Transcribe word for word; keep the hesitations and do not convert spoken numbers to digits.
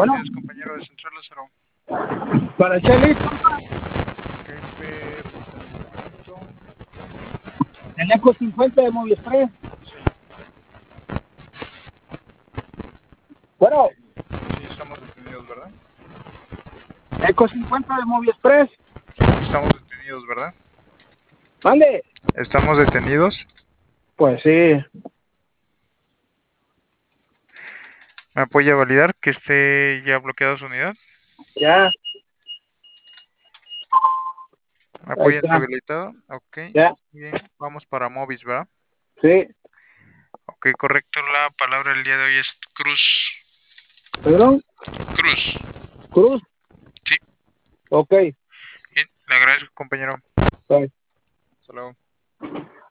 Bueno, días, compañero de Central Lázaro. para Chelis, Ok, perfecto. el Eco cincuenta de Moviexpress. Sí, Bueno, sí, estamos detenidos, ¿verdad? Eco cincuenta de Moviexpress. Estamos detenidos, ¿verdad? Mande. Estamos detenidos. Pues sí, ¿Me apoya a validar que esté ya bloqueada su unidad? ya, ¿Me ahí apoya está, habilitado? Ok, ya, bien. Vamos para Movis, ¿verdad? sí. Ok, correcto. La palabra del día de hoy es cruz. ¿Perdón? Cruz. Cruz. Sí, Ok, bien. Le agradezco, compañero. bye. Hasta luego.